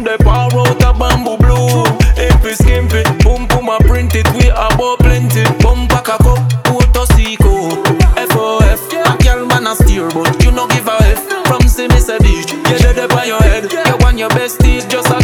From the power out of bamboo blue. Impy skimpy, boom boom I print it. We about plenty. Bum back a cup, Puerto Rico. FOF, a girl man a steer, but you no give a F. From say me say bitch, you dead up on your head. You want your bestie, just a